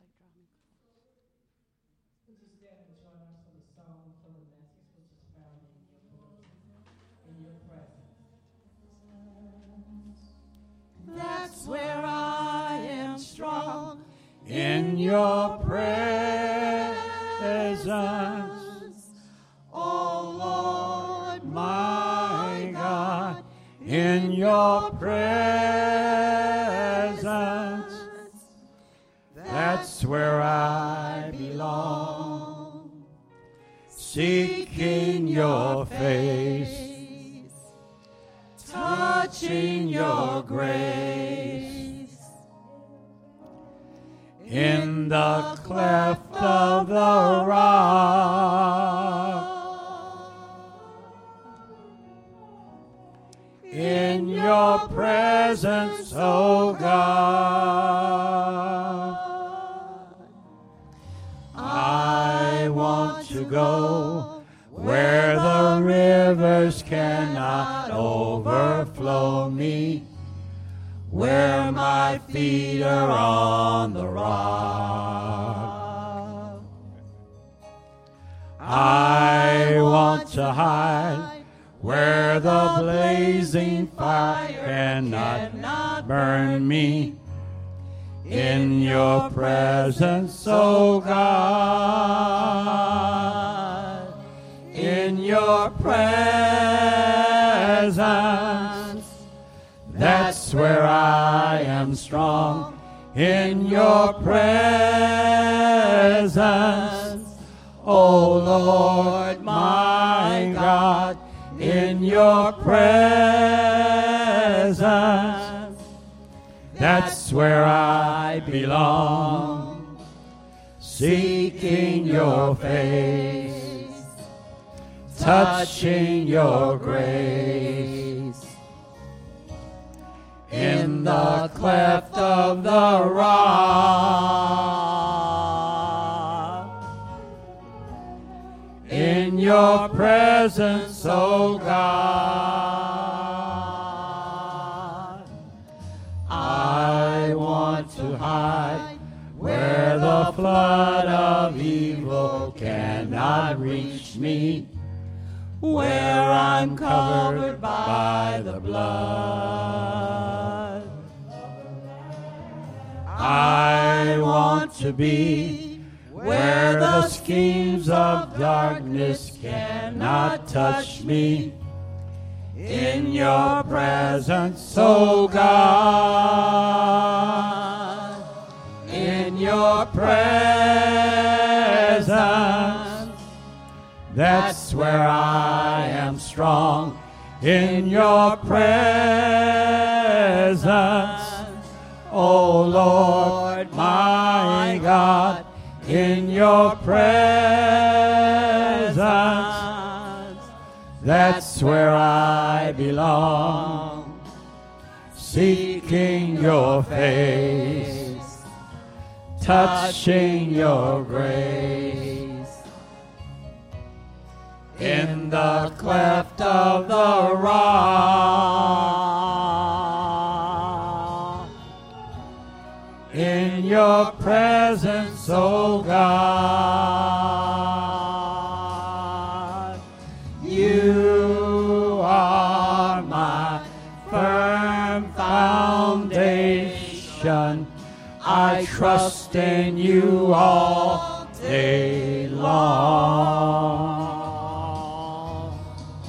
That's where I am strong, in your presence, oh Lord my God, in your presence, that's where I belong, seeking your face, touching your grace, in the cleft of the rock, in your presence, O God. I want to go where the rivers cannot overflow me, where my feet are on the rock. I want to hide where the blazing fire cannot burn me, in your presence, O God. In your presence, that's where I am strong. In your presence, O Lord my God, in your presence, that's where I belong, seeking your face, touching your grace, in the cleft of the rock, in your presence, O God. I want to hide where the flood of evil cannot reach me, where I'm covered by the blood. I want to be where the schemes of darkness cannot touch me, in your presence, O God. In your presence, that's where I am strong. In your presence, O Lord my God, in your presence, that's where I belong, seeking your face, touching your grace, in the cleft of the rock, in your presence, O God. You are my firm foundation. I trust in you all day long.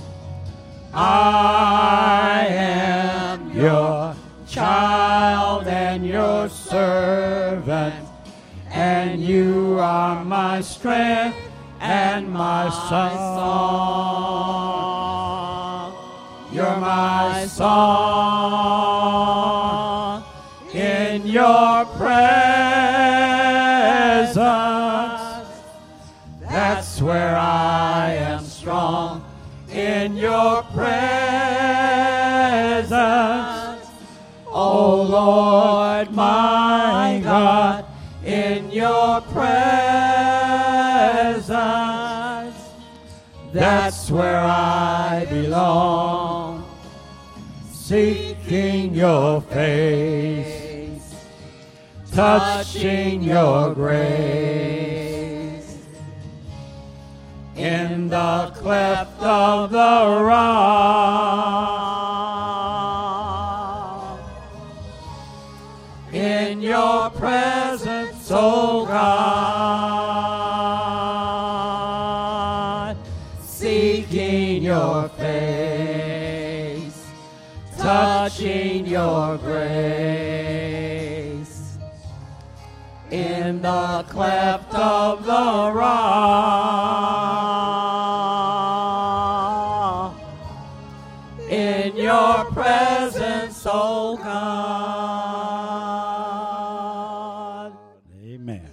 I am your child and your servant, and you are my strength and my song. You're my song. In your presence, that's where I am strong. In your presence, O Lord my God, in your presence, that's where I belong, seeking your face, touching your grace. In the cleft of the rock, in your presence, O God, seeking your face, touching your grace. In the cleft of the rock, in your presence, O God. Amen.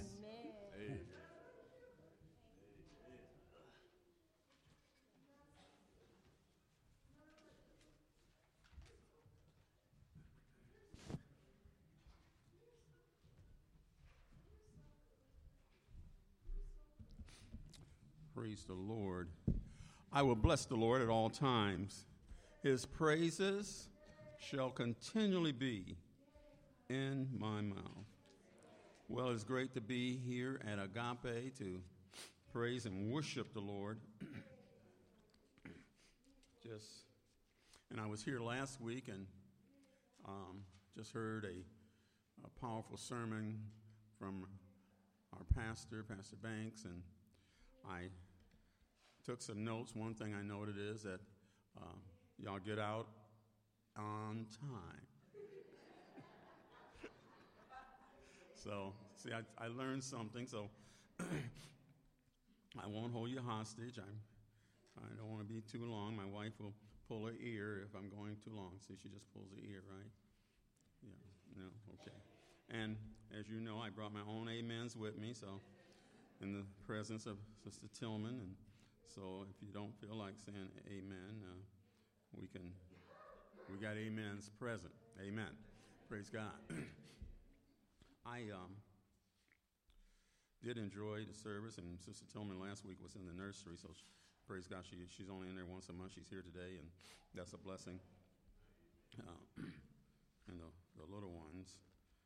Praise the Lord. I will bless the Lord at all times. His praises shall continually be in my mouth. Well, it's great to be here at Agape to praise and worship the Lord. And I was here last week and just heard a powerful sermon from our pastor, Pastor Banks, and I took some notes. One thing I noted is that y'all get out on time. So, see, I learned something, so I won't hold you hostage. I don't want to be too long. My wife will pull her ear if I'm going too long. See, she just pulls her ear, right? Yeah, no, okay. And as you know, I brought my own amens with me, so in the presence of Sister Tillman, and so if you don't feel like saying amen, we got amens present. Amen. Praise God. I did enjoy the service, and Sister Tillman last week was in the nursery, so praise God, she's only in there once a month. She's here today, and that's a blessing. And the little ones,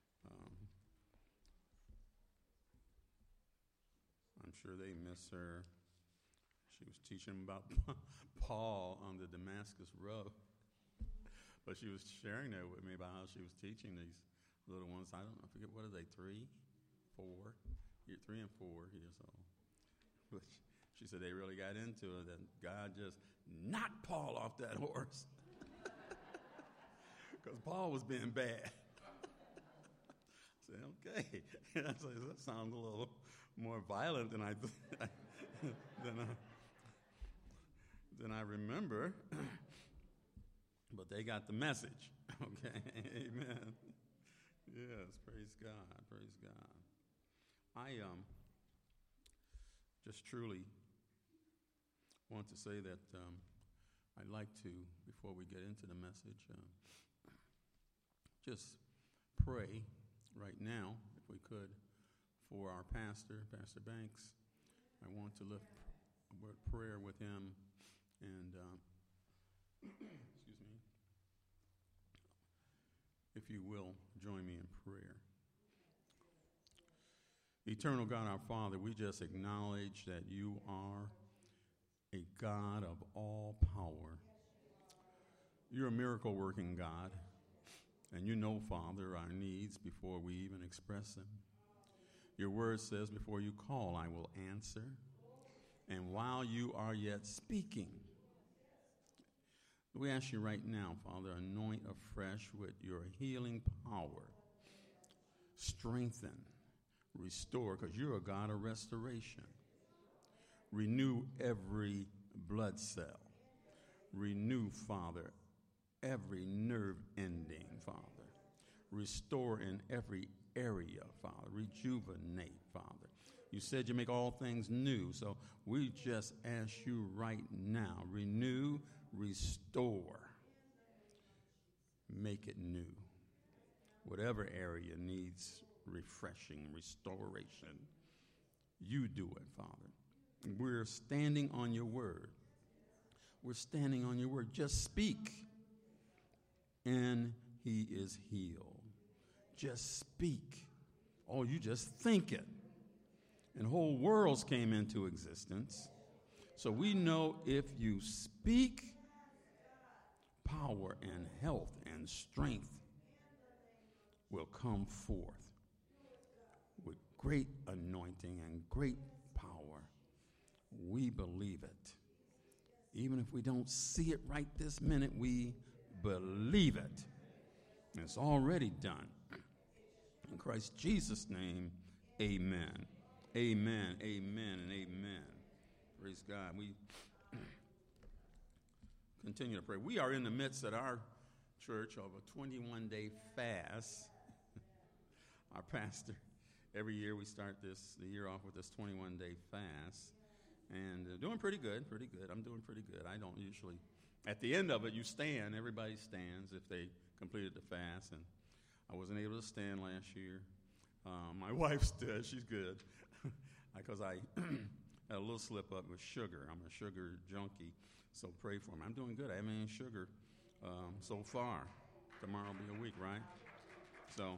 I'm sure they miss her. She was teaching them about Paul on the Damascus Road. But she was sharing that with me about how she was teaching these little ones. I forget, what are they, 3, 4? 3 and 4 years old. But she said they really got into it, that God just knocked Paul off that horse. Because Paul was being bad. I said, okay. And I said, that sounds a little more violent than I remember. But they got the message. Okay. Amen. Yes, praise God. Praise God. I just truly want to say that I'd like to, before we get into the message, just pray right now, if we could, for our pastor, Pastor Banks. I want to lift a word of prayer with him, and excuse me, if you will, join me in prayer. Eternal God, our Father, we just acknowledge that you are a God of all power. You're a miracle-working God, and you know, Father, our needs before we even express them. Your word says, before you call, I will answer. And while you are yet speaking, we ask you right now, Father, anoint afresh with your healing power. Strengthen, restore, because you're a God of restoration. Renew every blood cell. Renew, Father, every nerve ending, Father. Restore in every area, Father. Rejuvenate, Father. You said you make all things new, so we just ask you right now, renew, restore, make it new. Whatever area needs refreshing, restoration, you do it, Father. We're standing on your word. We're standing on your word. Just speak, and he is healed. Just speak, Oh, you just think it. And whole worlds came into existence. So we know if you speak, power and health and strength will come forth with great anointing and great power. We believe it. Even if we don't see it right this minute, we believe it. And it's already done. In Christ Jesus' name, amen. Amen, amen, and amen. Praise God. We continue to pray. We are in the midst at our church of a 21-day fast. Our pastor, every year we start the year off with this 21-day fast. And doing pretty good. I'm doing pretty good. I don't usually, at the end of it, you stand. Everybody stands if they completed the fast. And I wasn't able to stand last year. My wife stood. She's good. Because I had a little slip up with sugar. I'm a sugar junkie, so pray for me. I'm doing good. I haven't any sugar so far. Tomorrow will be a week, right? So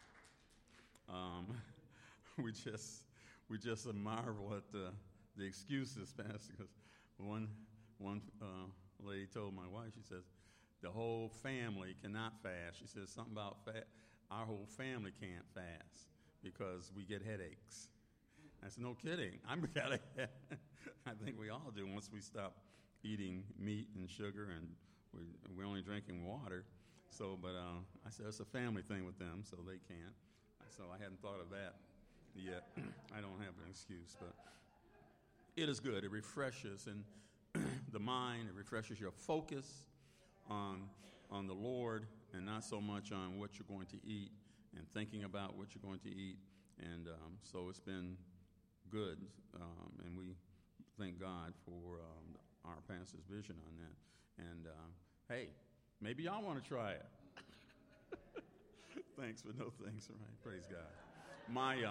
we just marvel at the excuses, Pastor. Because one lady told my wife, she says, the whole family cannot fast. She says something about our whole family can't fast because we get headaches. I said, no kidding. I think we all do once we stop eating meat and sugar and we're only drinking water. So, but I said it's a family thing with them, so they can't. So I hadn't thought of that yet. I don't have an excuse, but it is good. It refreshes the mind. It refreshes your focus on the Lord and not so much on what you're going to eat and thinking about what you're going to eat. And so it's been good, and we thank God for our pastor's vision on that. And hey, maybe y'all want to try it. Thanks, but no thanks. All right, praise God.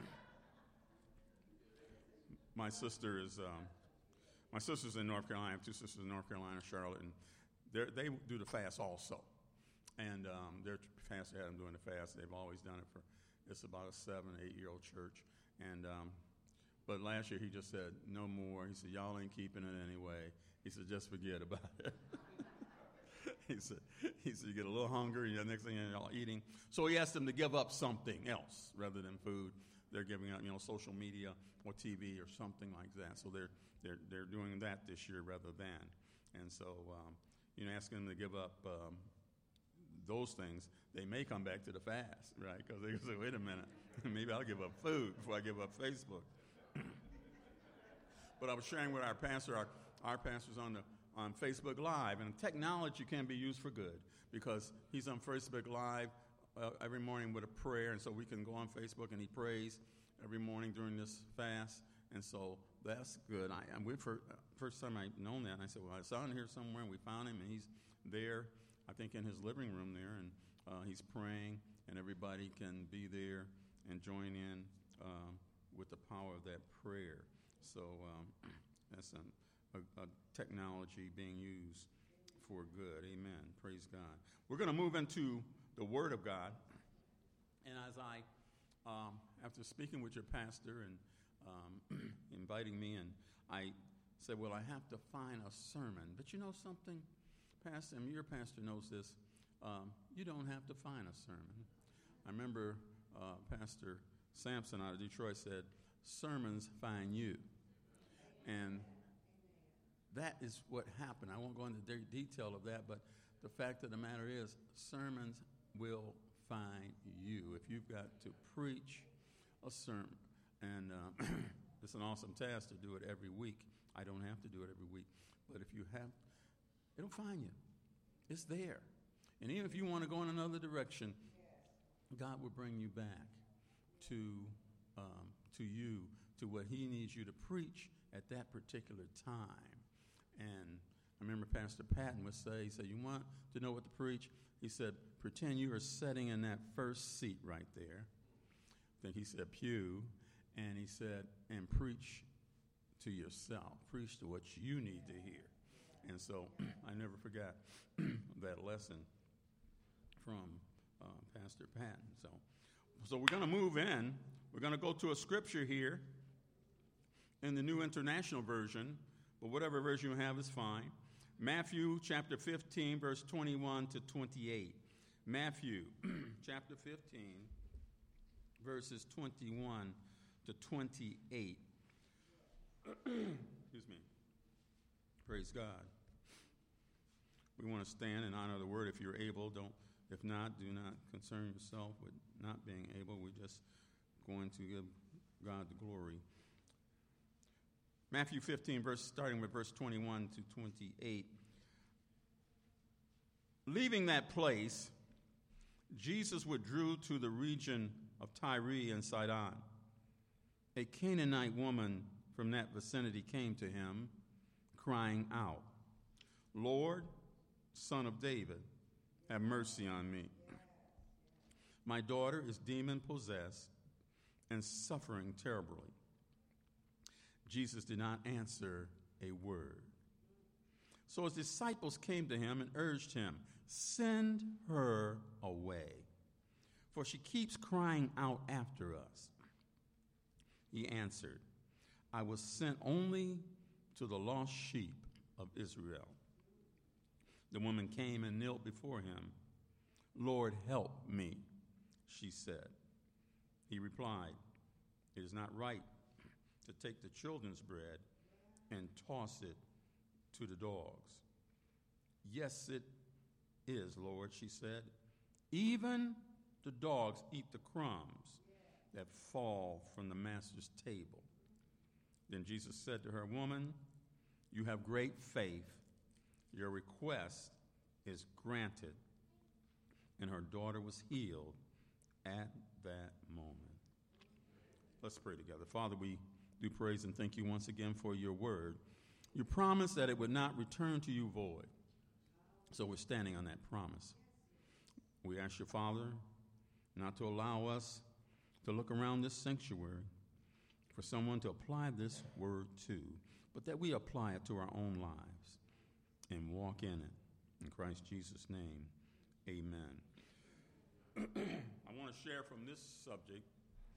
My sister is my sister's in North Carolina. I have two sisters in North Carolina, Charlotte, and they do the fast also. And their pastor had them doing the fast. They've always done it it's about a 7-8-year-old church. And but last year he just said, no more. He said, y'all ain't keeping it anyway. He said, just forget about it. He said, you get a little hungry, and the next thing you're all eating. So he asked them to give up something else rather than food. They're giving up, social media or TV or something like that. So they're doing that this year rather than. And so, asking them to give up those things, they may come back to the fast, right? Because they say, wait a minute, maybe I'll give up food before I give up Facebook. But I was sharing with our pastor, our pastor's on Facebook Live, and technology can be used for good because he's on Facebook Live every morning with a prayer, and so we can go on Facebook and he prays every morning during this fast, and so that's good. First time I'd known that, and I said, well, I saw him here somewhere, and we found him, and he's there, I think in his living room there, and he's praying, and everybody can be there and join in with the power of that prayer. So that's a technology being used for good. Amen. Praise God. We're going to move into the Word of God. And as after speaking with your pastor and inviting me, and I said, well, I have to find a sermon. But you know something, Pastor, and your pastor knows this, you don't have to find a sermon. I remember Pastor Sampson out of Detroit said, sermons find you. And that is what happened. I won't go into detail of that, but the fact of the matter is, sermons will find you. If you've got to preach a sermon, and it's an awesome task to do it every week. I don't have to do it every week. But if you have, it'll find you. It's there. And even if you want to go in another direction, God will bring you back to you, to what he needs you to preach at that particular time. And I remember Pastor Patton would say, he said, you want to know what to preach? He said, pretend you are sitting in that first seat right there. I think he said pew. And he said, and preach to yourself. Preach to what you need to hear. And so I never forgot that lesson from Pastor Patton. So, So we're going to move in. We're going to go to a scripture here in the New International Version, but whatever version you have is fine. Matthew chapter 15, verse 21 to 28. Matthew chapter 15, verses 21 to 28. Excuse me. Praise God. We want to stand and honor the word if you're able. If not, do not concern yourself with not being able. We're just going to give God the glory. Matthew 15, starting with verse 21 to 28. Leaving that place, Jesus withdrew to the region of Tyre and Sidon. A Canaanite woman from that vicinity came to him, crying out, "Lord, Son of David, have mercy on me. My daughter is demon-possessed and suffering terribly." Jesus did not answer a word. So his disciples came to him and urged him, "Send her away, for she keeps crying out after us." He answered, "I was sent only to the lost sheep of Israel." The woman came and knelt before him. "Lord, help me," she said. He replied, "It is not right to take the children's bread and toss it to the dogs." "Yes, it is, Lord," she said. "Even the dogs eat the crumbs that fall from the master's table." Then Jesus said to her, "Woman, you have great faith. Your request is granted." And her daughter was healed at that moment. Let's pray together. Father, we do praise and thank you once again for your word. You promised that it would not return to you void. So we're standing on that promise. We ask you, Father, not to allow us to look around this sanctuary for someone to apply this word to, but that we apply it to our own lives and walk in it. In Christ Jesus' name, amen. I want to share from this subject.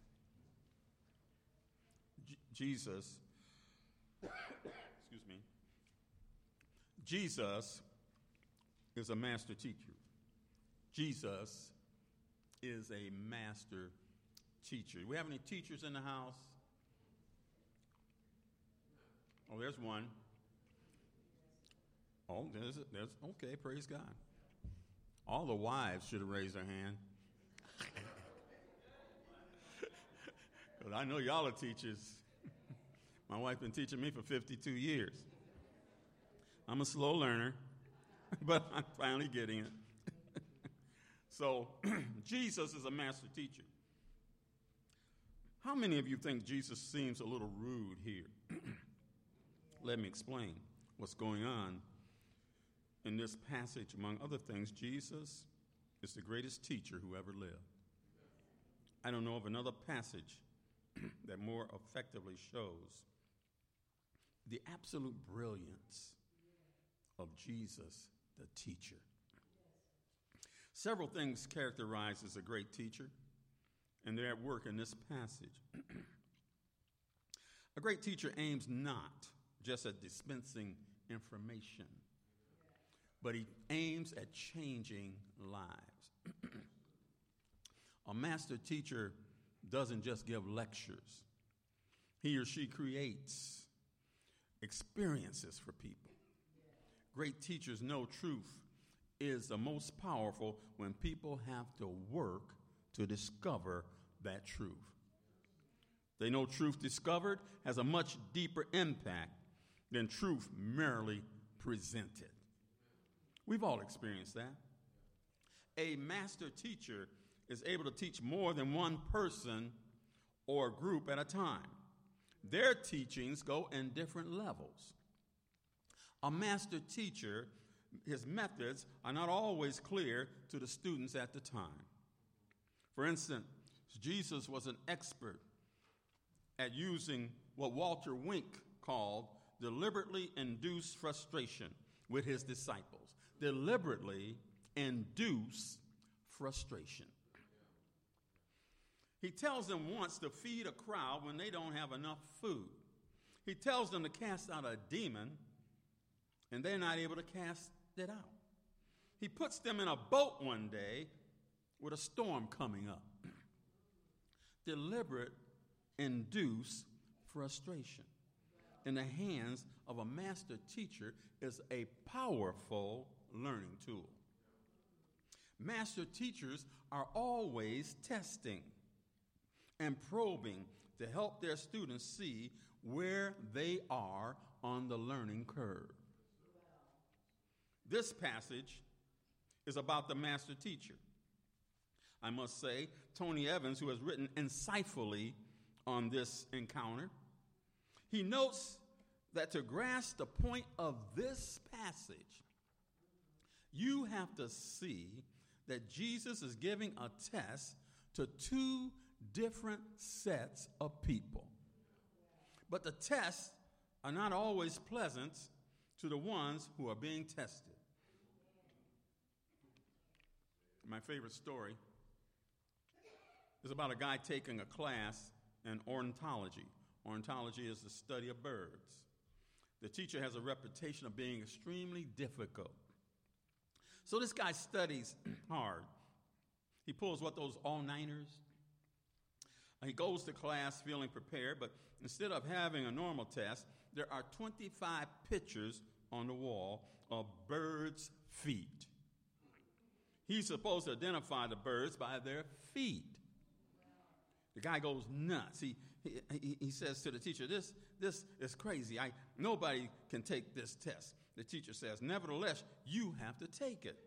Jesus is a master teacher. Jesus is a master teacher. Do we have any teachers in the house? Oh, there's one. Oh, there's okay, praise God. All the wives should have raised their hand. Because I know y'all are teachers. My wife's been teaching me for 52 years. I'm a slow learner, but I'm finally getting it. So, Jesus is a master teacher. How many of you think Jesus seems a little rude here? Let me explain what's going on in this passage. Among other things, Jesus is the greatest teacher who ever lived. I don't know of another passage that more effectively shows the absolute brilliance of Jesus, the teacher. Several things characterize as a great teacher, and they're at work in this passage. A great teacher aims not just at dispensing information, but he aims at changing lives. A master teacher doesn't just give lectures. He or she creates experiences for people. Great teachers know truth is the most powerful when people have to work to discover that truth. They know truth discovered has a much deeper impact than truth merely presented. We've all experienced that. A master teacher is able to teach more than one person or group at a time. Their teachings go in different levels. A master teacher, his methods are not always clear to the students at the time. For instance, Jesus was an expert at using what Walter Wink called deliberately induced frustration with his disciples. Deliberately induce frustration. He tells them once to feed a crowd when they don't have enough food. He tells them to cast out a demon, and they're not able to cast it out. He puts them in a boat one day with a storm coming up. Deliberate, induced frustration in the hands of a master teacher is a powerful learning tool. Master teachers are always testing and probing to help their students see where they are on the learning curve. This passage is about the master teacher. I must say, Tony Evans, who has written insightfully on this encounter, he notes that to grasp the point of this passage, you have to see that Jesus is giving a test to two different sets of people. But the tests are not always pleasant to the ones who are being tested. My favorite story is about a guy taking a class in ornithology. Ornithology is the study of birds. The teacher has a reputation of being extremely difficult. So this guy studies hard. He pulls those all-nighters. He goes to class feeling prepared, but instead of having a normal test, there are 25 pictures on the wall of birds' feet. He's supposed to identify the birds by their feet. The guy goes nuts. He says to the teacher, this is crazy. Nobody can take this test. The teacher says, nevertheless, you have to take it.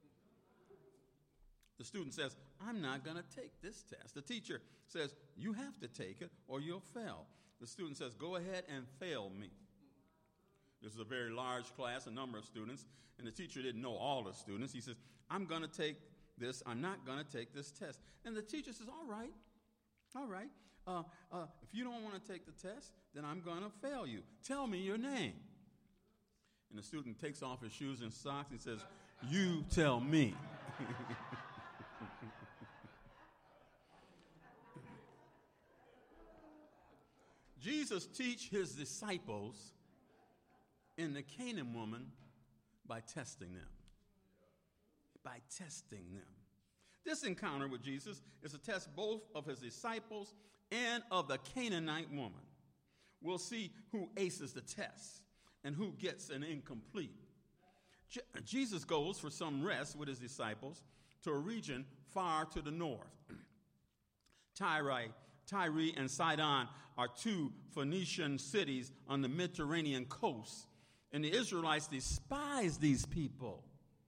The student says, I'm not going to take this test. The teacher says, you have to take it or you'll fail. The student says, go ahead and fail me. This is a very large class, a number of students, and the teacher didn't know all the students. He says, I'm going to take this. I'm not going to take this test. And the teacher says, all right. If you don't want to take the test, then I'm going to fail you. Tell me your name. And the student takes off his shoes and socks and says, you tell me. Jesus teach his disciples in the Canaan woman by testing them. By testing them. This encounter with Jesus is a test both of his disciples and of the Canaanite woman. We'll see who aces the test and who gets an incomplete. Jesus goes for some rest with his disciples to a region far to the north. Tyre and Sidon are two Phoenician cities on the Mediterranean coast, and the Israelites despise these people.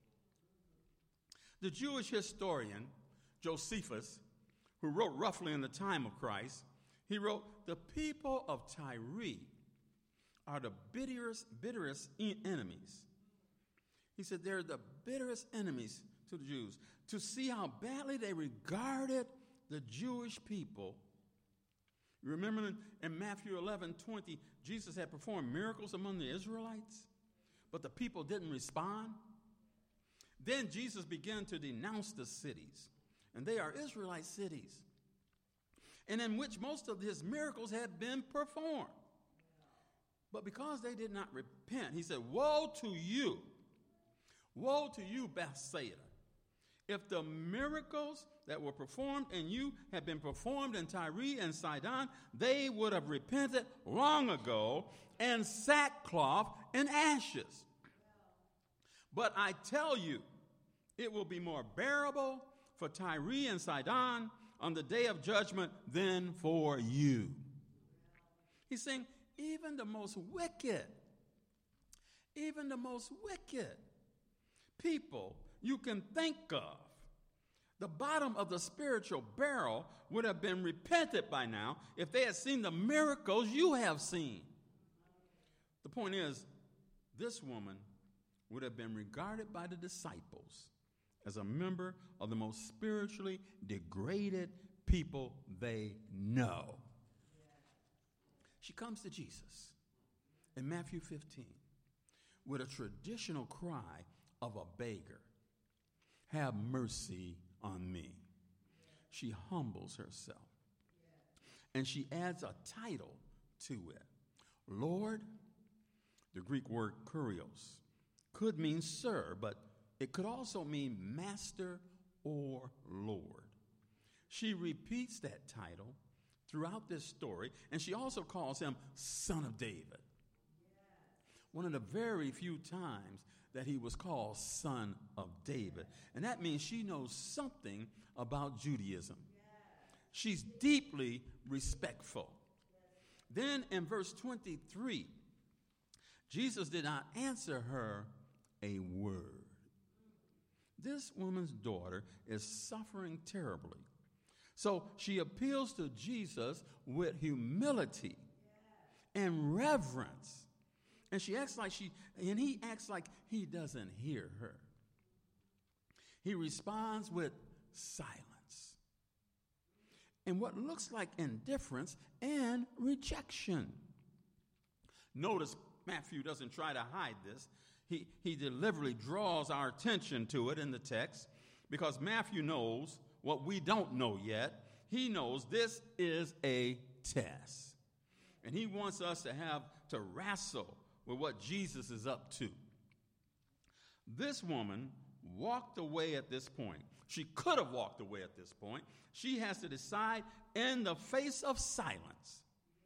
The Jewish historian Josephus, who wrote roughly in the time of Christ, he wrote, the people of Tyre are the bitterest enemies. He said they're the bitterest enemies to the Jews. To see how badly they regarded the Jewish people. You remember in Matthew 11:20, Jesus had performed miracles among the Israelites, but the people didn't respond. Then Jesus began to denounce the cities, and they are Israelite cities, and in which most of his miracles had been performed. But because they did not repent, he said, woe to you, Bethsaida. If the miracles that were performed in you had been performed in Tyre and Sidon, they would have repented long ago in sackcloth and ashes. But I tell you, it will be more bearable for Tyre and Sidon on the day of judgment than for you. He's saying, even the most wicked people you can think of, the bottom of the spiritual barrel would have been repented by now if they had seen the miracles you have seen. The point is, this woman would have been regarded by the disciples as a member of the most spiritually degraded people they know. She comes to Jesus in Matthew 15 with a traditional cry of a beggar, have mercy on me. She humbles herself and she adds a title to it. Lord, the Greek word kurios, could mean sir, but it could also mean master or Lord. She repeats that title throughout this story, and she also calls him Son of David. One of the very few times that he was called Son of David. And that means she knows something about Judaism. She's deeply respectful. Then in verse 23, Jesus did not answer her a word. This woman's daughter is suffering terribly. So she appeals to Jesus with humility and reverence. And he acts like he doesn't hear her. He responds with silence and what looks like indifference and rejection. Notice Matthew doesn't try to hide this. He deliberately draws our attention to it in the text because Matthew knows what we don't know yet. He knows this is a test. And he wants us to wrestle with what Jesus is up to. This woman walked away at this point. She could have walked away at this point. She has to decide in the face of silence,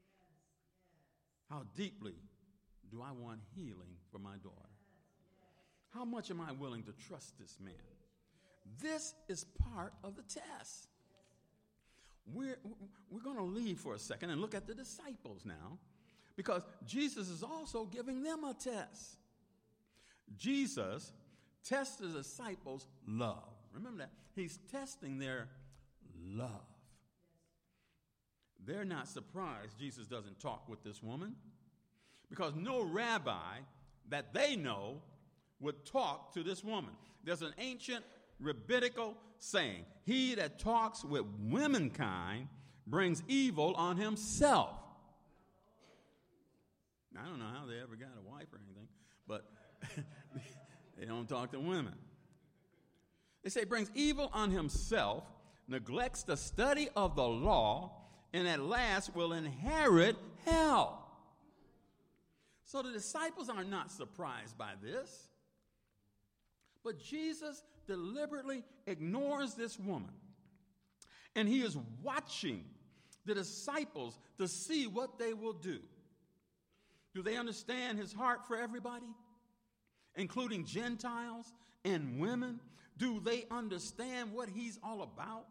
how deeply do I want healing for my daughter? How much am I willing to trust this man? This is part of the test. We're going to leave for a second and look at the disciples now, because Jesus is also giving them a test. Jesus tests the disciples' love. Remember that. He's testing their love. They're not surprised Jesus doesn't talk with this woman, because no rabbi that they know would talk to this woman. There's an ancient rabbinical saying, he that talks with womankind brings evil on himself. I don't know how they ever got a wife or anything, but they don't talk to women. They say brings evil on himself, neglects the study of the law, and at last will inherit hell. So the disciples are not surprised by this. But Jesus deliberately ignores this woman. And he is watching the disciples to see what they will do. Do they understand his heart for everybody, including Gentiles and women? Do they understand what he's all about?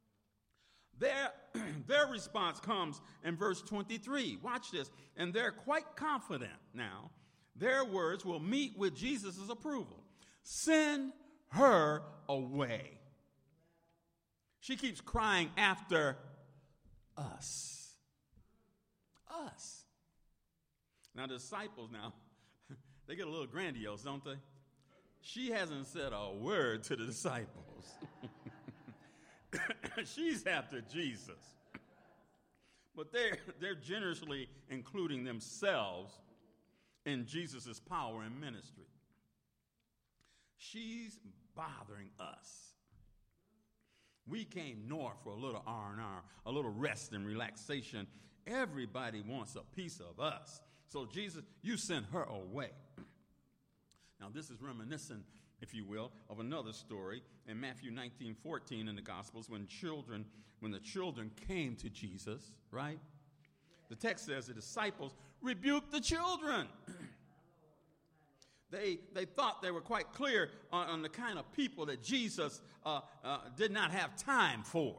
Their response comes in verse 23. Watch this. And they're quite confident now. Their words will meet with Jesus' approval. Send her away. She keeps crying after us. Us. Now, the disciples now, they get a little grandiose, don't they? She hasn't said a word to the disciples. She's after Jesus. But they're generously including themselves in Jesus' power and ministry. She's bothering us. We came north for a little R&R, a little rest and relaxation. Everybody wants a piece of us. So Jesus, you sent her away. Now this is reminiscent, if you will, of another story in Matthew 19:14 in the Gospels when the children came to Jesus, right? The text says the disciples rebuked the children. They thought they were quite clear on the kind of people that Jesus did not have time for.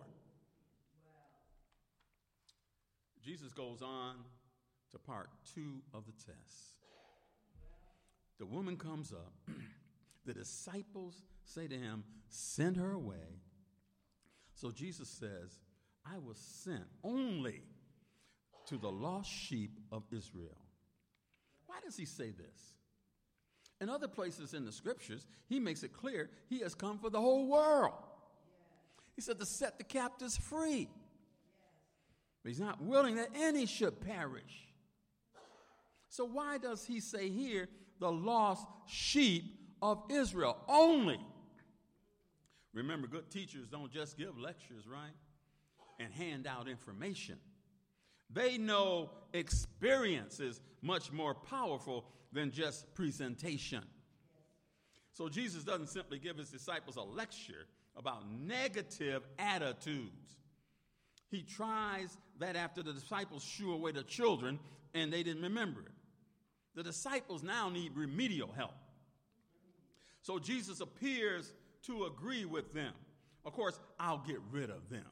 Jesus goes on to part 2 of the test. The woman comes up. The disciples say to him, send her away. So Jesus says, I was sent only to the lost sheep of Israel. Why does he say this? In other places in the scriptures, he makes it clear he has come for the whole world. He said to set the captives free. But he's not willing that any should perish. So why does he say here the lost sheep of Israel only? Remember, good teachers don't just give lectures, right? And hand out information. They know experience is much more powerful than just presentation. So Jesus doesn't simply give his disciples a lecture about negative attitudes. He tries that after the disciples shoo away the children and they didn't remember it. The disciples now need remedial help. So Jesus appears to agree with them. Of course, I'll get rid of them.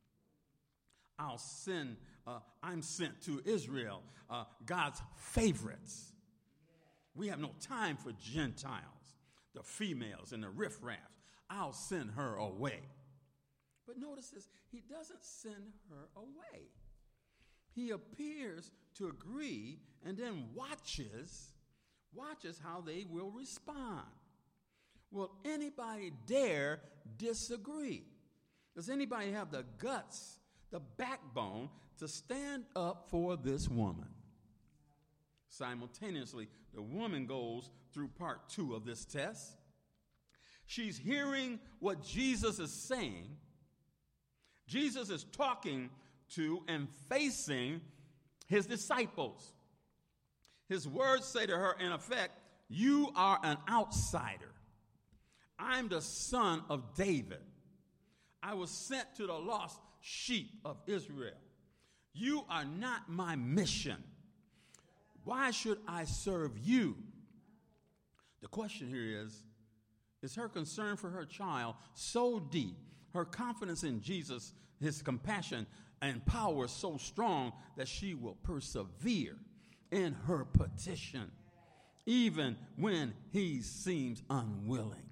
I'm sent to Israel, God's favorites. We have no time for Gentiles, the females and the riffraffs. I'll send her away. But notice this, he doesn't send her away. He appears to agree and then watches how they will respond. Will anybody dare disagree? Does anybody have the guts, the backbone to stand up for this woman? Simultaneously, the woman goes through part 2 of this test. She's hearing what Jesus is saying. Jesus is talking to and facing his disciples. His words say to her, in effect, you are an outsider. I'm the son of David. I was sent to the lost sheep of Israel. You are not my mission. Why should I serve you? The question here is her concern for her child so deep, her confidence in Jesus, his compassion and power so strong that she will persevere in her petition, even when he seems unwilling.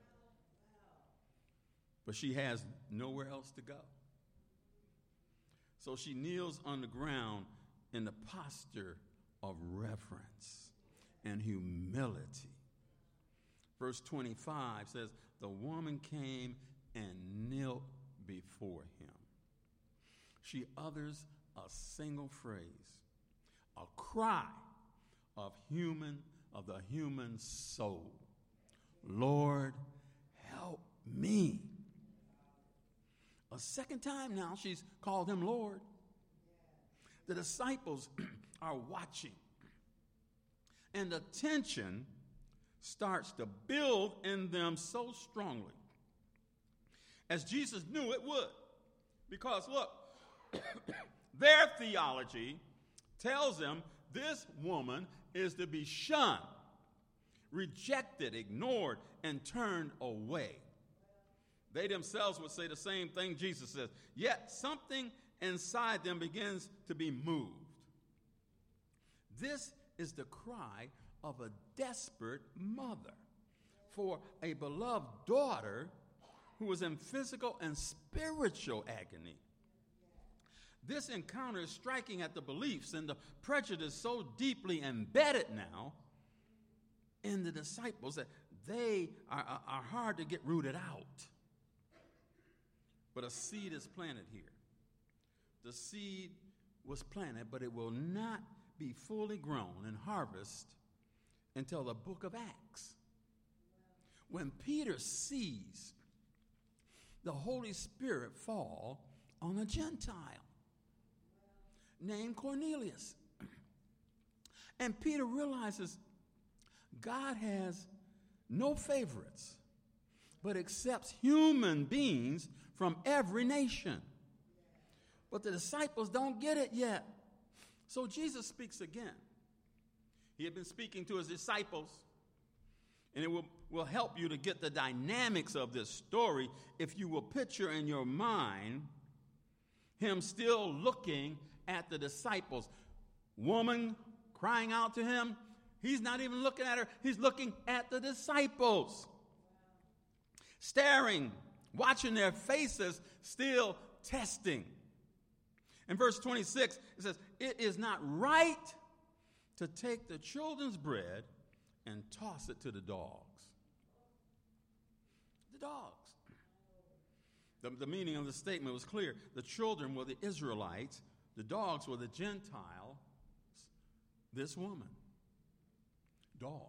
But she has nowhere else to go. So she kneels on the ground in the posture of reverence and humility. Verse 25 says, the woman came and knelt before him. She utters a single phrase, a cry of the human soul. Lord, help me. A second time now she's called him Lord. The disciples are watching. And the tension starts to build in them so strongly, as Jesus knew it would. Because look, their theology tells them this woman is to be shunned, rejected, ignored, and turned away. They themselves would say the same thing Jesus says. Yet something inside them begins to be moved. This is the cry of a desperate mother for a beloved daughter who is in physical and spiritual agony. This encounter is striking at the beliefs and the prejudice so deeply embedded now in the disciples that they are hard to get rooted out. But a seed is planted here. The seed was planted, but it will not be fully grown and harvested until the book of Acts. When Peter sees the Holy Spirit fall on a Gentile named Cornelius. And Peter realizes God has no favorites, but accepts human beings from every nation. But the disciples don't get it yet. So Jesus speaks again. He had been speaking to his disciples, and it will help you to get the dynamics of this story if you will picture in your mind him still looking at the disciples. Woman crying out to him. He's not even looking at her. He's looking at the disciples. Staring, watching their faces, still testing. In verse 26, it says, it is not right to take the children's bread and toss it to the dogs. The dogs. The meaning of the statement was clear. The children were the Israelites. The dogs were the Gentiles. This woman. Dogs.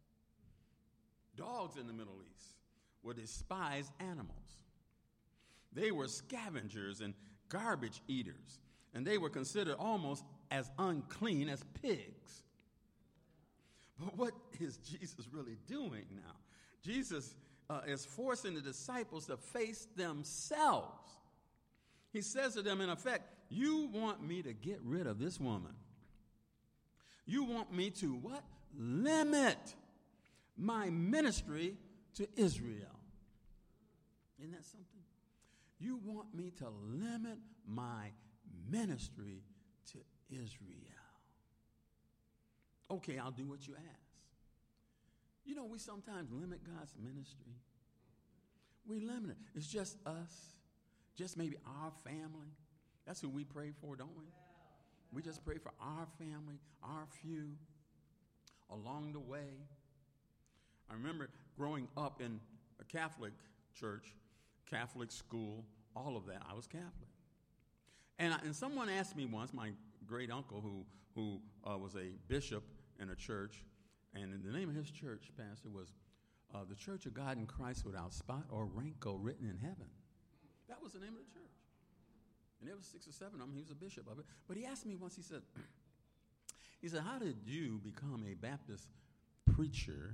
Dogs in the Middle East were despised animals. They were scavengers and garbage eaters. and they were considered almost as unclean as pigs. But what is Jesus really doing now? Jesus is forcing the disciples to face themselves. He says to them, in effect, you want me to get rid of this woman. You want me to what? Limit my ministry to Israel. Isn't that something? You want me to limit my ministry to Israel. Okay, I'll do what you ask. You know, we sometimes limit God's ministry. We limit it. It's just us, just maybe our family. That's who we pray for, don't we? We just pray for our family, our few, along the way. I remember growing up in a Catholic church, Catholic school, all of that. I was Catholic. And someone asked me once, my great uncle who was a bishop in a church, and the name of his church, pastor, was the Church of God in Christ Without Spot or Wrinkle Written in Heaven. That was the name of the church. And there was 6 or 7 of them. He was a bishop of it. But he asked me once, he said, how did you become a Baptist preacher?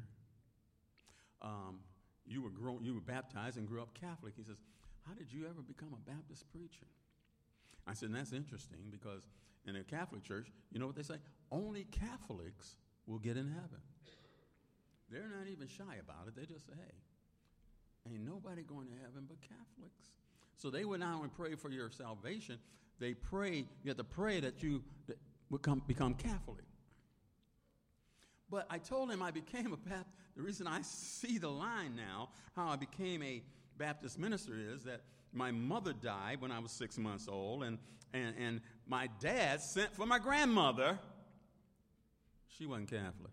You were baptized and grew up Catholic. He says, how did you ever become a Baptist preacher? I said, and that's interesting because in a Catholic church, you know what they say? Only Catholics will get in heaven. They're not even shy about it. They just say, hey, ain't nobody going to heaven but Catholics. So they would not only pray for your salvation, they pray, you have to pray that you become Catholic. But I told him I became a Baptist. The reason I see the line now, how I became a Baptist minister, is that my mother died when I was 6 months old, and my dad sent for my grandmother. She wasn't Catholic.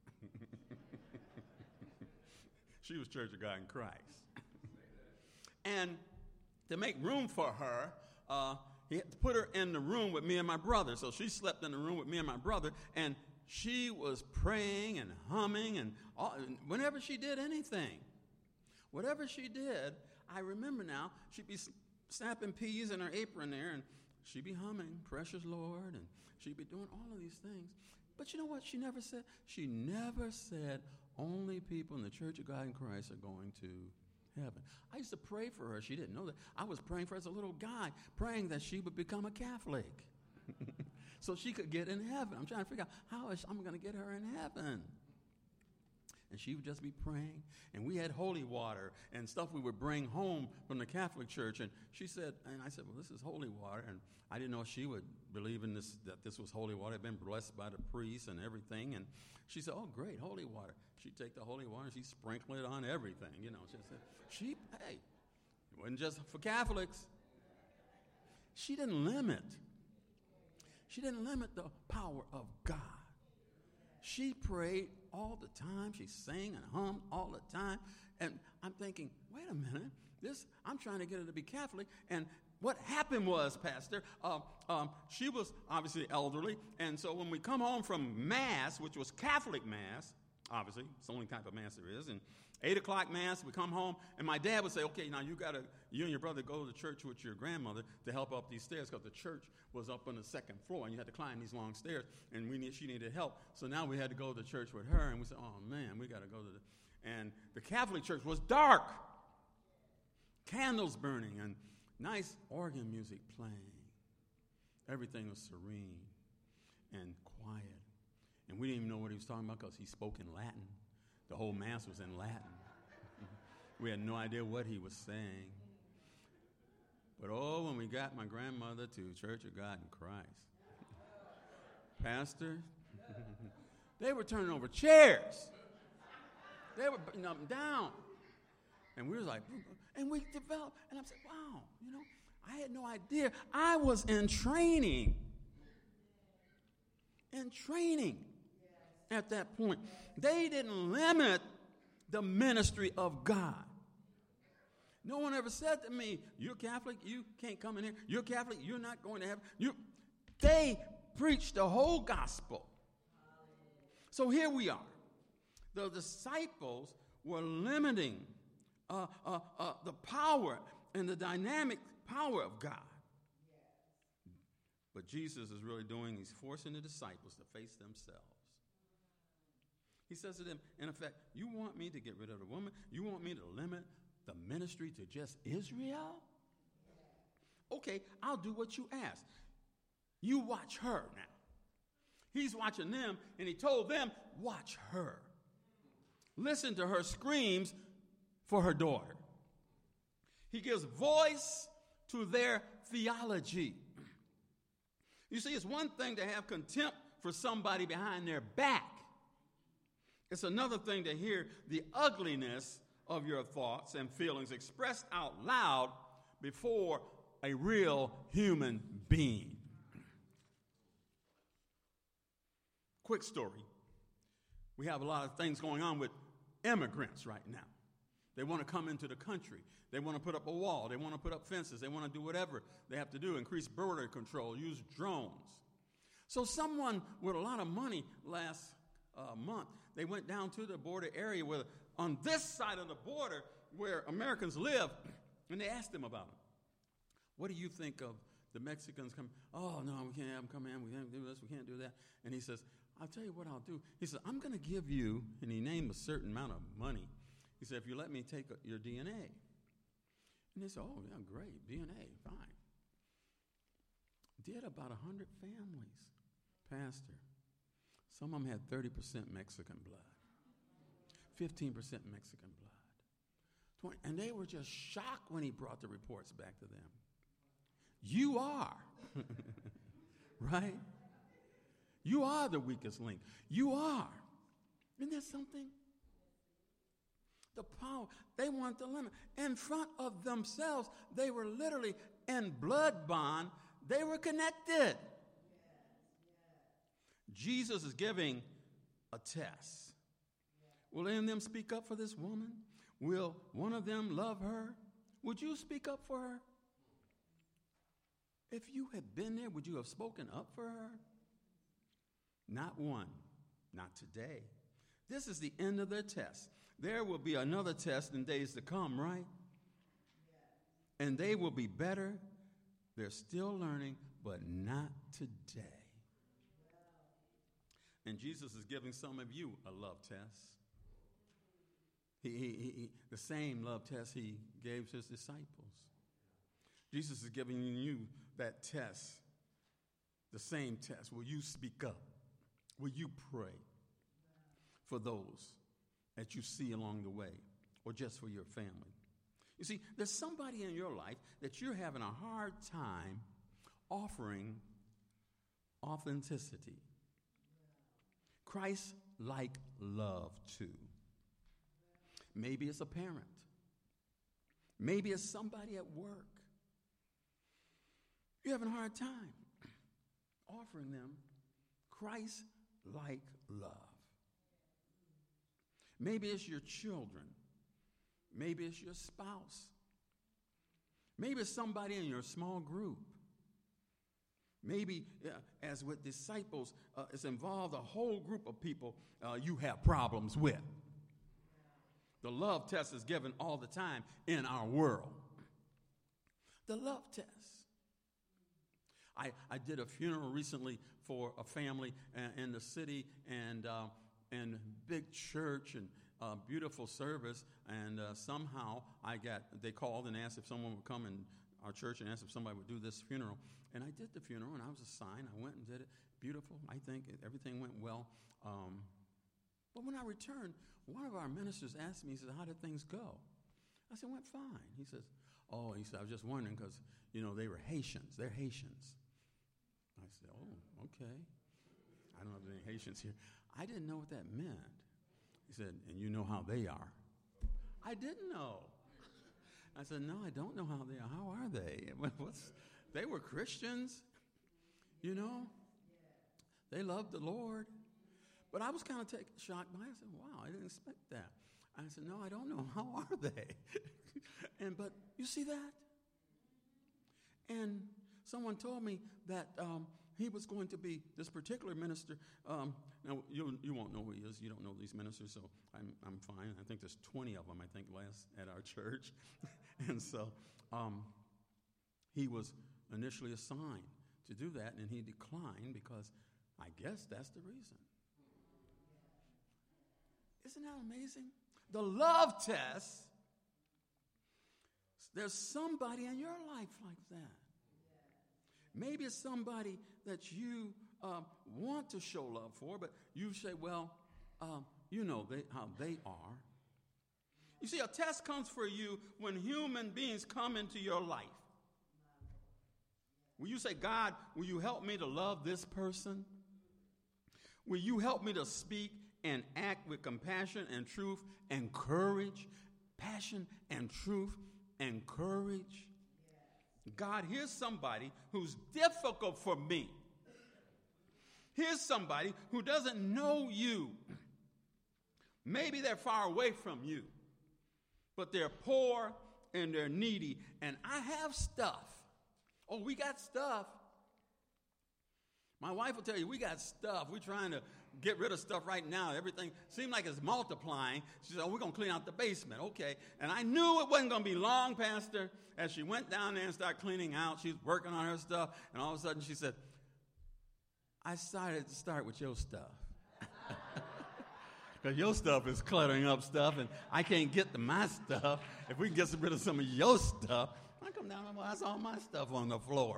She was Church of God in Christ. And to make room for her, he had to put her in the room with me and my brother. So she slept in the room with me and my brother, and she was praying and humming, and whenever she did anything, whatever she did, I remember now, she'd be snapping peas in her apron there, and she'd be humming, Precious Lord, and she'd be doing all of these things. But you know what she never said? She never said, only people in the Church of God in Christ are going to heaven. I used to pray for her. She didn't know that. I was praying for her as a little guy, praying that she would become a Catholic so she could get in heaven. I'm trying to figure out how I'm going to get her in heaven. And she would just be praying. And we had holy water and stuff we would bring home from the Catholic church. And she said, and I said, well, this is holy water. And I didn't know she would believe in this, that this was holy water. It had been blessed by the priest and everything. And she said, oh, great, holy water. She'd take the holy water and she'd sprinkle it on everything. You know, she said, hey, it wasn't just for Catholics. She didn't limit the power of God. She prayed all the time. She sang and hummed all the time. And I'm thinking, wait a minute. I'm trying to get her to be Catholic. And what happened was, Pastor, she was obviously elderly. And so when we come home from Mass, which was Catholic Mass, obviously, it's the only type of Mass there is, and 8 o'clock Mass, we come home, and my dad would say, okay, now you and your brother go to church with your grandmother to help up these stairs, because the church was up on the 2nd floor, and you had to climb these long stairs, and she needed help. So now we had to go to church with her, and we said, oh, man, we got to go to and the Catholic church was dark, candles burning, and nice organ music playing. Everything was serene and quiet. And we didn't even know what he was talking about because he spoke in Latin. The whole Mass was in Latin. We had no idea what he was saying. But when we got my grandmother to Church of God in Christ, Pastor, they were turning over chairs. They were putting them down. And we was like, and we developed, and I'm saying, wow, I had no idea. I was in training. At that point. They didn't limit the ministry of God. No one ever said to me, you're Catholic, you can't come in here. You're Catholic, you're not going to heaven. They preached the whole gospel. So here we are. The disciples were limiting the power and the dynamic power of God. But Jesus is really doing, he's forcing the disciples to face themselves. He says to them, in effect, you want me to get rid of the woman? You want me to limit the ministry to just Israel? Okay, I'll do what you ask. You watch her now. He's watching them, and he told them, watch her. Listen to her screams for her daughter. He gives voice to their theology. You see, it's one thing to have contempt for somebody behind their back. It's another thing to hear the ugliness of your thoughts and feelings expressed out loud before a real human being. Quick story. We have a lot of things going on with immigrants right now. They want to come into the country. They want to put up a wall. They want to put up fences. They want to do whatever they have to do, increase border control, use drones. So someone with a lot of money last month, they went down to the border area where, on this side of the border where Americans live, and they asked them about it. What do you think of the Mexicans coming? Oh, no, we can't have them come in. We can't do this. We can't do that. And he says, I'll tell you what I'll do. He says, I'm going to give you, and he named a certain amount of money. He said, if you let me take your DNA. And they said, oh, yeah, great, DNA, fine. Did about 100 families, Pastor. Some of them had 30% Mexican blood, 15% Mexican blood. And they were just shocked when he brought the reports back to them. You are, right? You are the weakest link. You are. Isn't that something? The power, they want the limit. In front of themselves, they were literally in blood bond. They were connected. Jesus is giving a test. Will any of them speak up for this woman? Will one of them love her? Would you speak up for her? If you had been there, would you have spoken up for her? Not one. Not today. This is the end of their test. There will be another test in days to come, right? And they will be better. They're still learning, but not today. And Jesus is giving some of you a love test. The same love test he gave his disciples. Jesus is giving you that test, the same test. Will you speak up? Will you pray for those that you see along the way, or just for your family? You see, there's somebody in your life that you're having a hard time offering authenticity. Christ-like love to. Maybe it's a parent. Maybe it's somebody at work. You're having a hard time offering them Christ-like love. Maybe it's your children. Maybe it's your spouse. Maybe it's somebody in your small group. Maybe, as with disciples, it's involved a whole group of people you have problems with. The love test is given all the time in our world. The love test. I did a funeral recently for a family in the city, and big church and beautiful service, and somehow they called and asked if someone would come in our church and asked if somebody would do this funeral. And I did the funeral, and I was assigned. I went and did it. Beautiful. I think everything went well. But when I returned, one of our ministers asked me, he said, how did things go? I said, went fine. He says, I was just wondering because, they were Haitians. They're Haitians. I said, oh, okay. I don't know if there's any Haitians here. I didn't know what that meant. He said, and you know how they are. I didn't know. I said, no, I don't know how they are. How are they? They were Christians, They loved the Lord. But I was kind of shocked by it. I said, wow, I didn't expect that. I said, no, I don't know. How are they? But you see that? And someone told me that he was going to be, this particular minister, now you won't know who he is. You don't know these ministers, so I'm fine. I think there's 20 of them, last at our church. And so he was initially assigned to do that, and he declined because I guess that's the reason. Isn't that amazing? The love test. There's somebody in your life like that. Maybe it's somebody that you want to show love for, but you say, well, you know how they are. You see, a test comes for you when human beings come into your life. Will you say, God, will you help me to love this person? Will you help me to speak and act with compassion and truth and courage? Passion and truth and courage. God, here's somebody who's difficult for me. Here's somebody who doesn't know you. Maybe they're far away from you, but they're poor and they're needy, and I have stuff. Oh, we got stuff. My wife will tell you, we got stuff. We're trying to get rid of stuff right now. Everything seems like it's multiplying. She said, oh, we're going to clean out the basement. Okay. And I knew it wasn't going to be long, Pastor. As she went down there and started cleaning out, she was working on her stuff, and all of a sudden she said, I decided to start with your stuff. Because your stuff is cluttering up stuff, and I can't get to my stuff. If we can get rid of some of your stuff, I come down and watch all my stuff on the floor.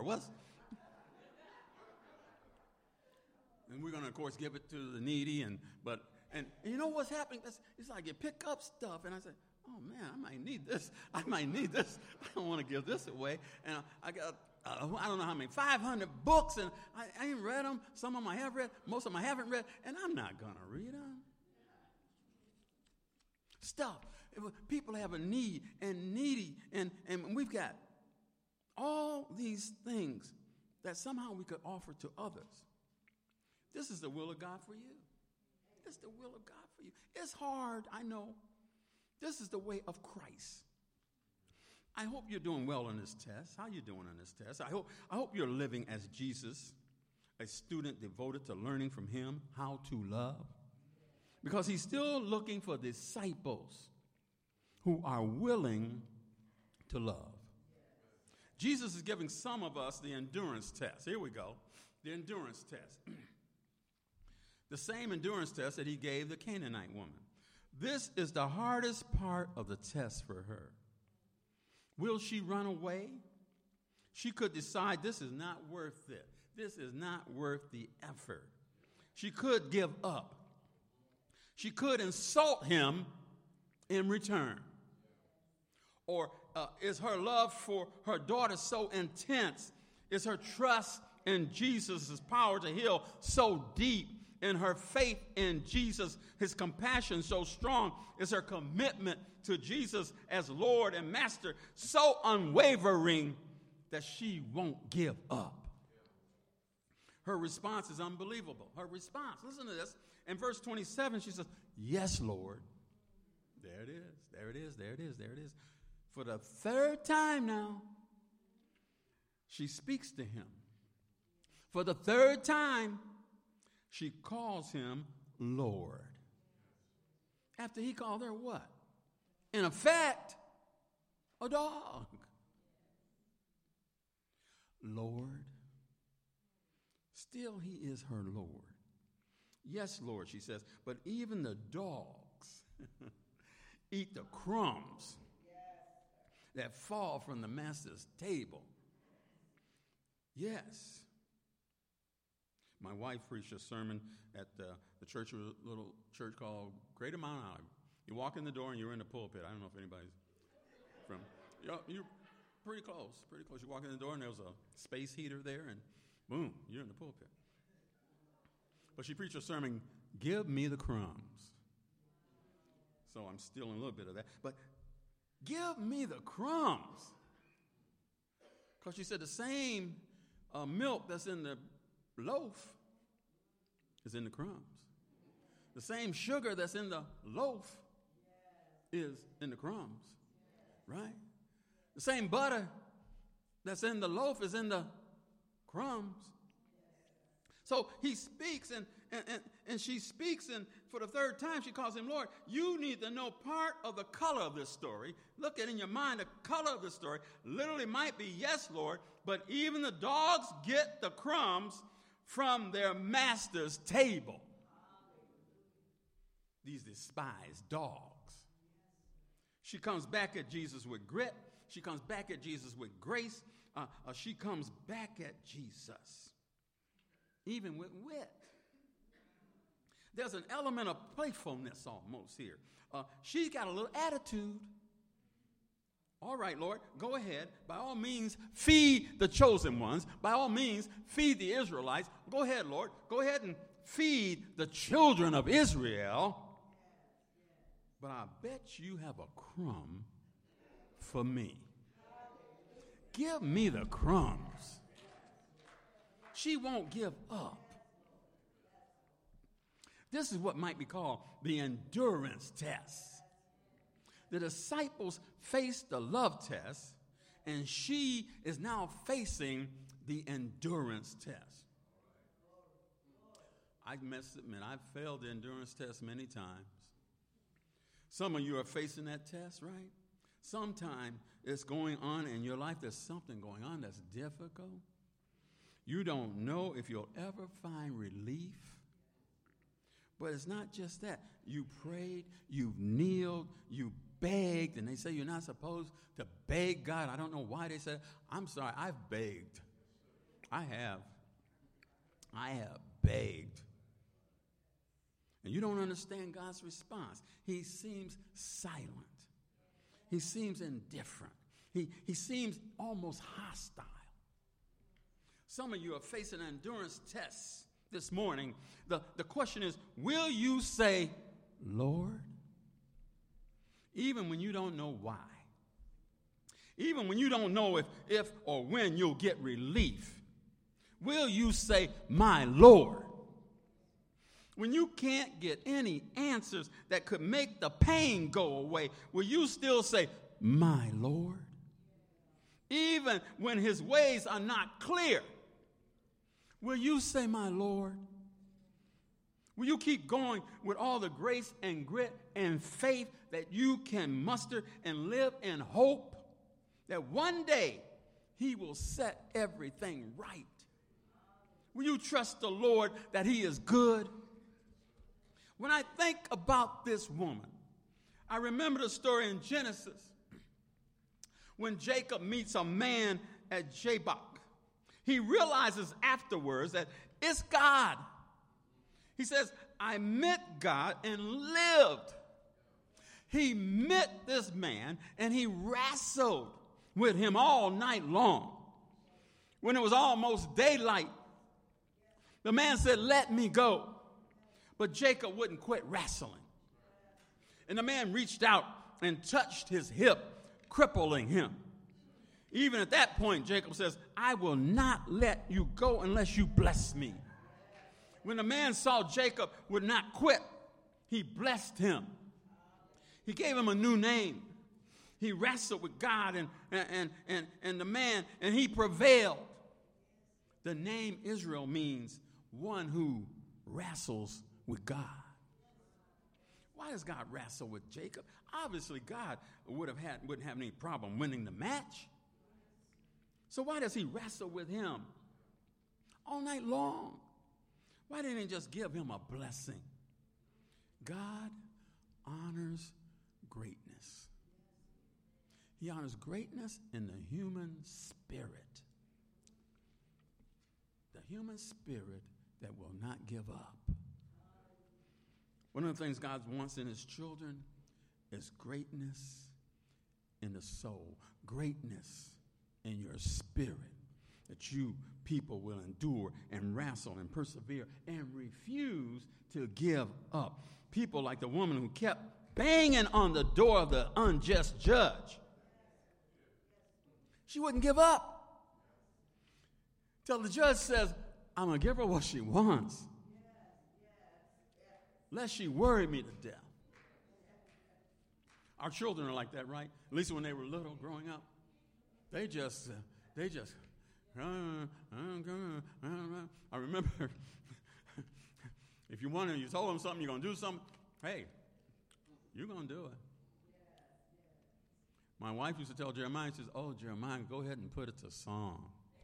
And we're going to, of course, give it to the needy. And you know what's happening? It's like you pick up stuff, and I say, oh, man, I might need this. I don't want to give this away. And I got, I don't know how many, 500 books, and I ain't read them. Some of them I have read. Most of them I haven't read, and I'm not going to read them. Stuff. People have a need and needy, and we've got all these things that somehow we could offer to others. This is the will of God for you. It's the will of God for you. It's hard, I know. This is the way of Christ. I hope you're doing well on this test. How are you doing on this test? I hope you're living as Jesus, a student devoted to learning from him how to love. Because he's still looking for disciples who are willing to love. Jesus is giving some of us the endurance test. Here we go. The endurance test. The same endurance test that he gave the Canaanite woman. This is the hardest part of the test for her. Will she run away? She could decide this is not worth it. This is not worth the effort. She could give up. She could insult him in return. Or is her love for her daughter so intense? Is her trust in Jesus' power to heal so deep? In her faith in Jesus, his compassion so strong? Is her commitment to Jesus as Lord and Master so unwavering that she won't give up? Her response is unbelievable. Her response, listen to this. In verse 27, she says, yes, Lord. There it is. There it is. There it is. There it is. For the third time now, she speaks to him. For the third time, she calls him Lord. After he called her what? In effect, a dog. Lord. Still, he is her Lord. Yes, Lord, she says, but even the dogs eat the crumbs that fall from the master's table. Yes. My wife preached a sermon at the church, a little church called Greater Mount Olive. You walk in the door and you're in the pulpit. I don't know if anybody's from, you're pretty close, pretty close. You walk in the door and there's a space heater there and boom, you're in the pulpit. But she preached a sermon, give me the crumbs. So I'm stealing a little bit of that. But give me the crumbs. Because she said the same milk that's in the loaf is in the crumbs. The same sugar that's in the loaf is in the crumbs. Right? The same butter that's in the loaf is in the crumbs. So he speaks and she speaks, and for the third time she calls him Lord. You need to know part of the color of this story. Look at in your mind the color of the story. Literally might be yes, Lord, but even the dogs get the crumbs from their master's table. These despised dogs. She comes back at Jesus with grit. She comes back at Jesus with grace. She comes back at Jesus, even with wit. There's an element of playfulness almost here. She's got a little attitude. All right, Lord, go ahead. By all means, feed the chosen ones. By all means, feed the Israelites. Go ahead, Lord. Go ahead and feed the children of Israel. But I bet you have a crumb for me. Give me the crumbs. She won't give up. This is what might be called the endurance test. The disciples faced the love test, and she is now facing the endurance test. I must admit, I've failed the endurance test many times. Some of you are facing that test, right? Sometime it's going on in your life. There's something going on that's difficult. You don't know if you'll ever find relief. But it's not just that. You prayed, you've kneeled, you begged, and they say you're not supposed to beg God. I don't know why they said, I'm sorry, I've begged. I have begged. And you don't understand God's response. He seems silent. He seems indifferent. He seems almost hostile. Some of you are facing an endurance test this morning. The question is, will you say, Lord? Even when you don't know why. Even when you don't know if or when you'll get relief. Will you say, my Lord? When you can't get any answers that could make the pain go away, will you still say, my Lord? Even when his ways are not clear, will you say, my Lord? Will you keep going with all the grace and grit and faith that you can muster and live in hope that one day he will set everything right? Will you trust the Lord that he is good? When I think about this woman, I remember the story in Genesis when Jacob meets a man at Jabbok. He realizes afterwards that it's God. He says, I met God and lived. He met this man and he wrestled with him all night long. When it was almost daylight, the man said, let me go. But Jacob wouldn't quit wrestling. And the man reached out and touched his hip, crippling him. Even at that point, Jacob says, I will not let you go unless you bless me. When the man saw Jacob would not quit, he blessed him. He gave him a new name. He wrestled with God and the man, and he prevailed. The name Israel means one who wrestles with God. Why does God wrestle with Jacob? Obviously, God wouldn't have any problem winning the match. So why does he wrestle with him all night long? Why didn't he just give him a blessing? God honors greatness. He honors greatness in the human spirit. The human spirit that will not give up. One of the things God wants in his children is greatness in the soul, greatness in your spirit, that you people will endure and wrestle and persevere and refuse to give up. People like the woman who kept banging on the door of the unjust judge. She wouldn't give up till the judge says, I'm going to give her what she wants, lest she worry me to death. Our children are like that, right? At least when they were little growing up. They just I remember if you told them something, you're going to do something, hey, you're going to do it. My wife used to tell Jeremiah, she says, oh, Jeremiah, go ahead and put it to song.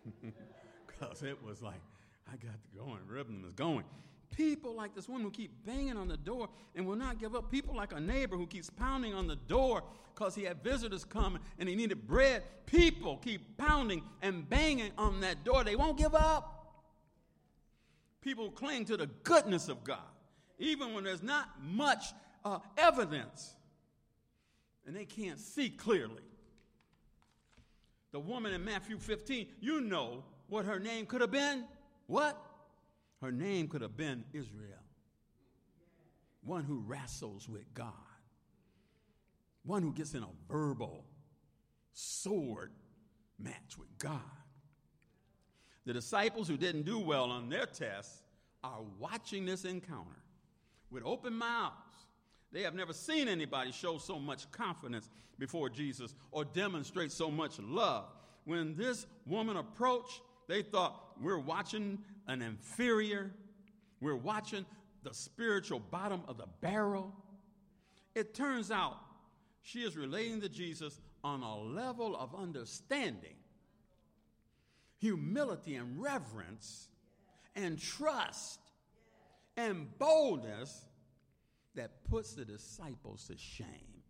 Because it was like, I got to go, and rhythm is going. People like this woman who keep banging on the door and will not give up. People like a neighbor who keeps pounding on the door because he had visitors coming and he needed bread. People keep pounding and banging on that door. They won't give up. People cling to the goodness of God, even when there's not much evidence and they can't see clearly. The woman in Matthew 15, you know what her name could have been? What? Her name could have been Israel. One who wrestles with God. One who gets in a verbal sword match with God. The disciples who didn't do well on their tests are watching this encounter with open mouths. They have never seen anybody show so much confidence before Jesus or demonstrate so much love. When this woman approached, they thought, we're watching an inferior. We're watching the spiritual bottom of the barrel. It turns out she is relating to Jesus on a level of understanding, humility and reverence and trust and boldness that puts the disciples to shame.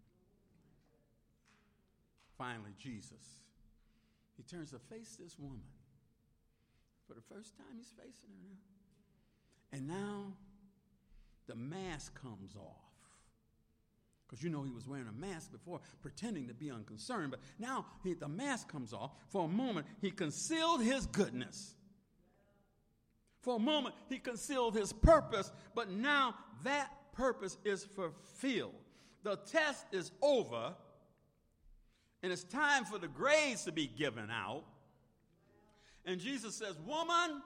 Finally, Jesus, he turns to face this woman. For the first time, he's facing her now. And now, the mask comes off. Because you know he was wearing a mask before, pretending to be unconcerned. But now, the mask comes off. For a moment, he concealed his goodness. For a moment, he concealed his purpose. But now, that purpose is fulfilled. The test is over. And it's time for the grades to be given out. And Jesus says, woman,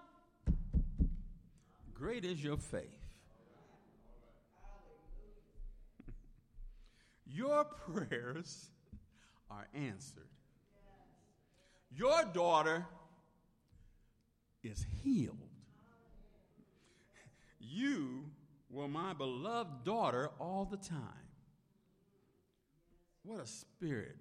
great is your faith. Your prayers are answered. Your daughter is healed. You were my beloved daughter all the time. What a spirit.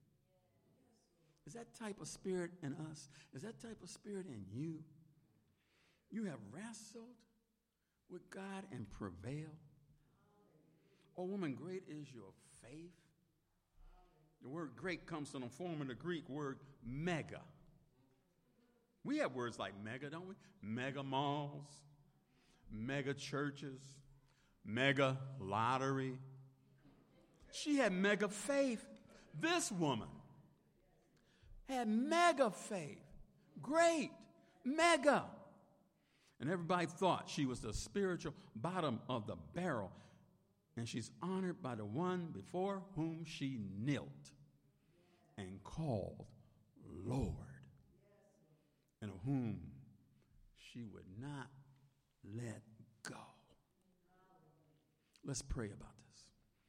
Is that type of spirit in us? Is that type of spirit in you? You have wrestled with God and prevailed. Oh, woman, great is your faith. The word great comes from the form of the Greek word mega. We have words like mega, don't we? Mega malls, mega churches, mega lottery. She had mega faith. This woman had mega faith. Great. Mega. And everybody thought she was the spiritual bottom of the barrel. And she's honored by the one before whom she knelt and called Lord, and of whom she would not let go. Let's pray about this.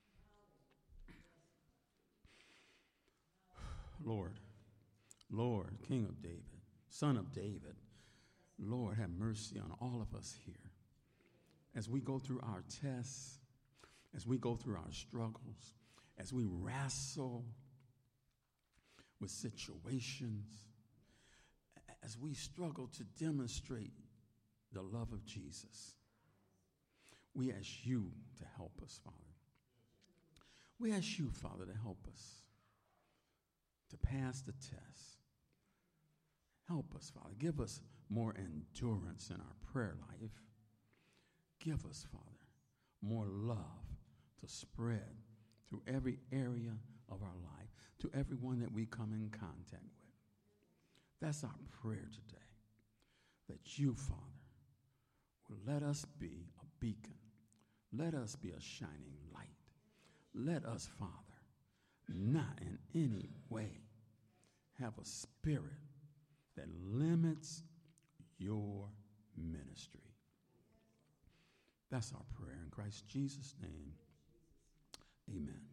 Lord, King of David, Son of David, Lord, have mercy on all of us here. As we go through our tests, as we go through our struggles, as we wrestle with situations, as we struggle to demonstrate the love of Jesus, we ask you to help us, Father. We ask you, Father, to help us to pass the test. Help us, Father. Give us more endurance in our prayer life. Give us, Father, more love to spread through every area of our life, to everyone that we come in contact with. That's our prayer today, that you, Father, will let us be a beacon. Let us be a shining light. Let us, Father, not in any way have a spirit that limits your ministry. That's our prayer in Christ Jesus' name. Amen.